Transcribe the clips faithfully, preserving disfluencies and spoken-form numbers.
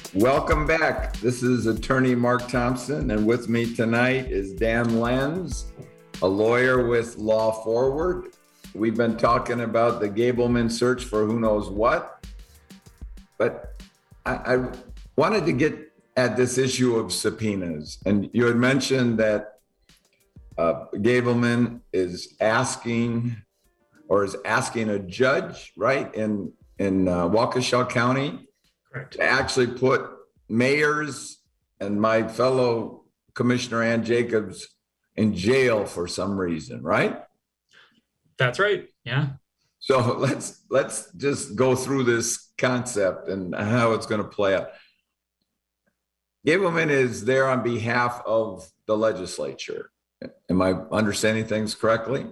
Welcome back. This is attorney Mark Thompson, and with me tonight is Dan Lenz, a lawyer with Law Forward. We've been talking about the Gableman search for who knows what, but I, I wanted to get at this issue of subpoenas. And you had mentioned that uh, Gableman is asking or is asking a judge, right, in, in uh, Waukesha County, correct, to actually put mayors and my fellow Commissioner Ann Jacobs in jail for some reason, right? That's right. Yeah. So let's let's just go through this concept and how it's going to play out. Gableman is there on behalf of the legislature. Am I understanding things correctly?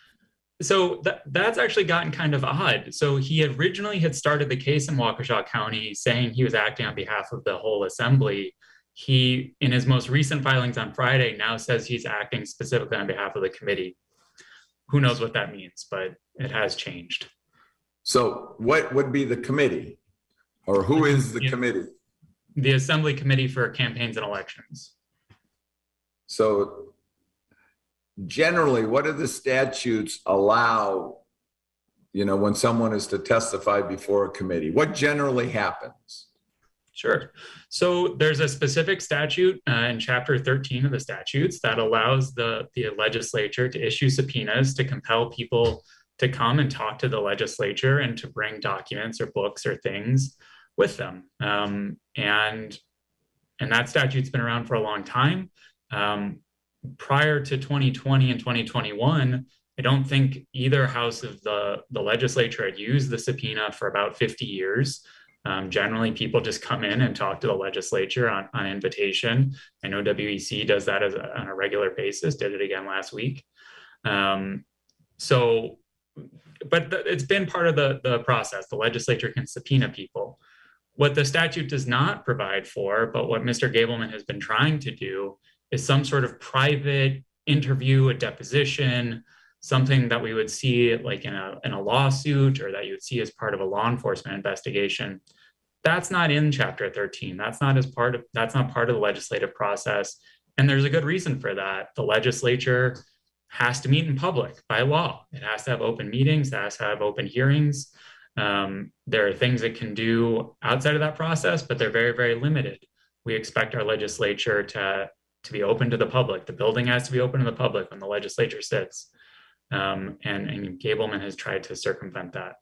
So that, that's actually gotten kind of odd. So he originally had started the case in Waukesha County saying he was acting on behalf of the whole assembly. He, in his most recent filings on Friday, now says he's acting specifically on behalf of the committee. Who knows what that means, but it has changed. So what would be the committee, or who is the Yeah. committee? The Assembly Committee for Campaigns and Elections. So generally, what do the statutes allow, you know, when someone is to testify before a committee? What generally happens? Sure. So there's a specific statute uh, in Chapter thirteen of the statutes that allows the, the legislature to issue subpoenas to compel people to come and talk to the legislature and to bring documents or books or things with them. Um, and, and that statute's been around for a long time. Um, prior to twenty twenty and twenty twenty-one, I don't think either house of the, the legislature had used the subpoena for about fifty years. Um, generally, people just come in and talk to the legislature on, on invitation. I know W E C does that as a, on a regular basis, did it again last week. Um, so, but th- it's been part of the, the process. The legislature can subpoena people. What the statute does not provide for, but what Mister Gableman has been trying to do, is some sort of private interview, a deposition, something that we would see like in a, in a lawsuit, or that you would see as part of a law enforcement investigation. That's not in Chapter thirteen. That's not as part of, that's not part of the legislative process. And there's a good reason for that. The legislature has to meet in public by law. It has to have open meetings, it has to have open hearings. Um, there are things it can do outside of that process, but they're very, very limited. We expect our legislature to, to be open to the public. The building has to be open to the public when the legislature sits. Um, and, and Gableman has tried to circumvent that.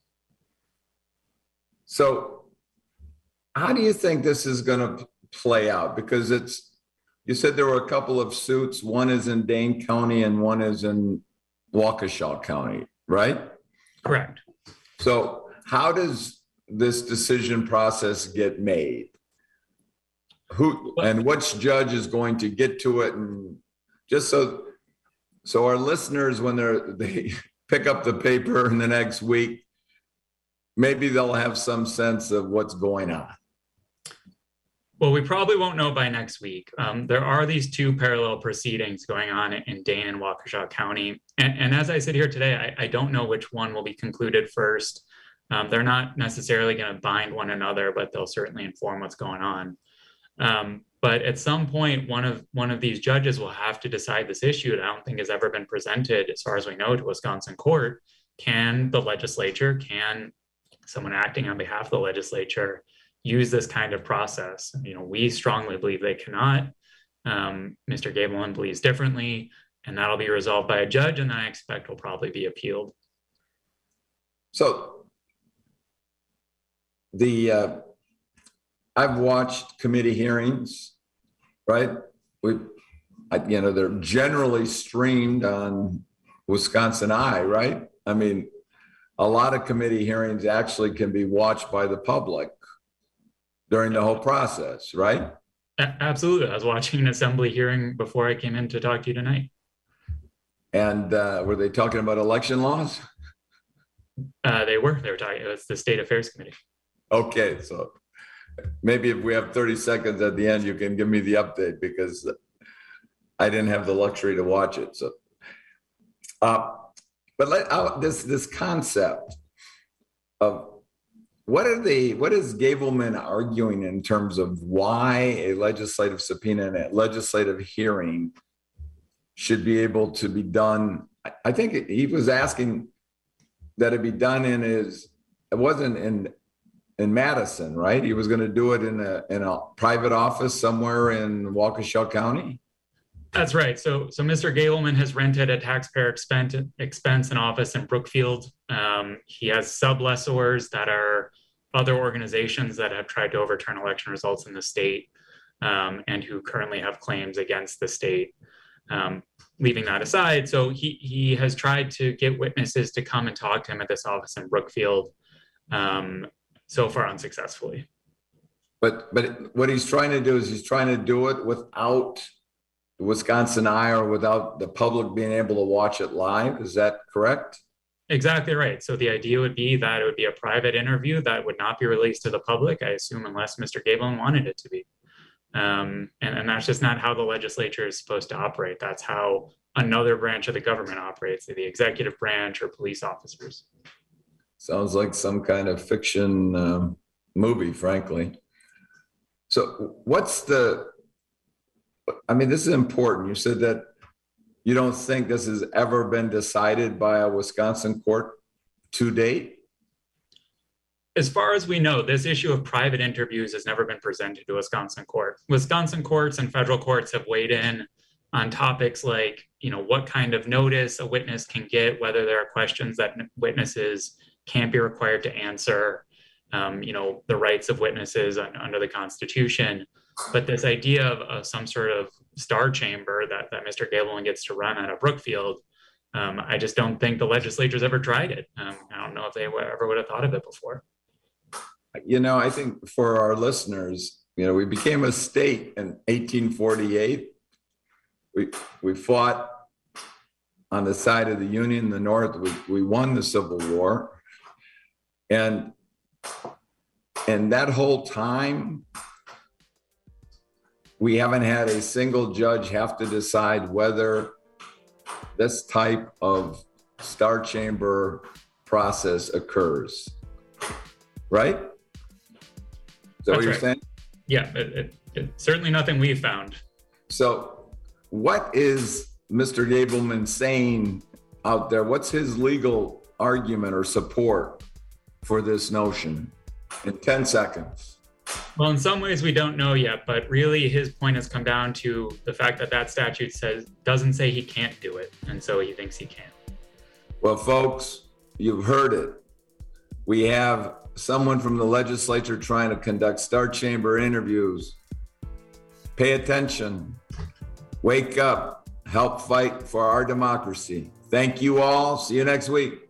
So how do you think this is going to play out? Because it's, you said there were a couple of suits. One is in Dane County and one is in Waukesha County, right? Correct. So how does this decision process get made? Who and which judge is going to get to it? And just so so our listeners, when they're they pick up the paper in the next week, maybe they'll have some sense of what's going on. Well, we probably won't know by next week. Um, there are these two parallel proceedings going on in Dane and Waukesha County. And, and as I sit here today, I, I don't know which one will be concluded first. Um, they're not necessarily going to bind one another, but they'll certainly inform what's going on. Um, but at some point, one of one of these judges will have to decide this issue that I don't think has ever been presented, as far as we know, to Wisconsin court. Can the legislature, can someone acting on behalf of the legislature use this kind of process? You know, we strongly believe they cannot. Um, Mister Gableman believes differently, and that'll be resolved by a judge, and I expect will probably be appealed. So the uh, I've watched committee hearings, right? We, I, you know, they're generally streamed on Wisconsin Eye, right? I mean, a lot of committee hearings actually can be watched by the public during the whole process, right? Absolutely. I was watching an assembly hearing before I came in to talk to you tonight. And uh, were they talking about election laws? Uh, they were. They were talking. It was the State Affairs Committee. Okay, so maybe if we have thirty seconds at the end, you can give me the update, because I didn't have the luxury to watch it. So, uh, but let, uh, this this concept of what are they, what is Gableman arguing in terms of why a legislative subpoena and a legislative hearing should be able to be done? I think he was asking that it be done in his, it wasn't in in Madison, right? He was going to do it in a in a private office somewhere in Waukesha County. That's right. So, so Mister Gableman has rented a taxpayer expense expense an office in Brookfield. Um, he has sublessors that are other organizations that have tried to overturn election results in the state, um, and who currently have claims against the state. Um, leaving that aside, so he he has tried to get witnesses to come and talk to him at this office in Brookfield, um, so far unsuccessfully. But but what he's trying to do is he's trying to do it without the Wisconsin Eye or without the public being able to watch it live. Is that correct? Exactly right. So the idea would be that it would be a private interview that would not be released to the public, I assume, unless Mister Gableman wanted it to be. Um, and, and that's just not how the legislature is supposed to operate. That's how another branch of the government operates, the executive branch or police officers. Sounds like some kind of fiction um, movie, frankly. So what's the, I mean, this is important. You said that you don't think this has ever been decided by a Wisconsin court to date? As far as we know, this issue of private interviews has never been presented to Wisconsin court. Wisconsin courts and federal courts have weighed in on topics like, you know, what kind of notice a witness can get, whether there are questions that witnesses can't be required to answer, um, you know, the rights of witnesses un- under the Constitution. But this idea of, of some sort of star chamber that, that Mister Gableman gets to run out of Brookfield, um, I just don't think the legislature's ever tried it. Um, I don't know if they ever would have thought of it before. You know, I think for our listeners, you know, we became a state in eighteen forty-eight. We we fought on the side of the Union, the North. We we won the Civil War, and and that whole time, we haven't had a single judge have to decide whether this type of star chamber process occurs. Right? Is that That's what you're right. saying? Yeah, it, it, it, certainly nothing we've found. So what is Mister Gableman saying out there? What's his legal argument or support for this notion in ten seconds? Well, in some ways we don't know yet, but really his point has come down to the fact that that statute says doesn't say he can't do it, and so he thinks he can. Well, folks, you've heard it. We have someone from the legislature trying to conduct star chamber interviews. Pay attention. Wake up. Help fight for our democracy. Thank you all. See you next week.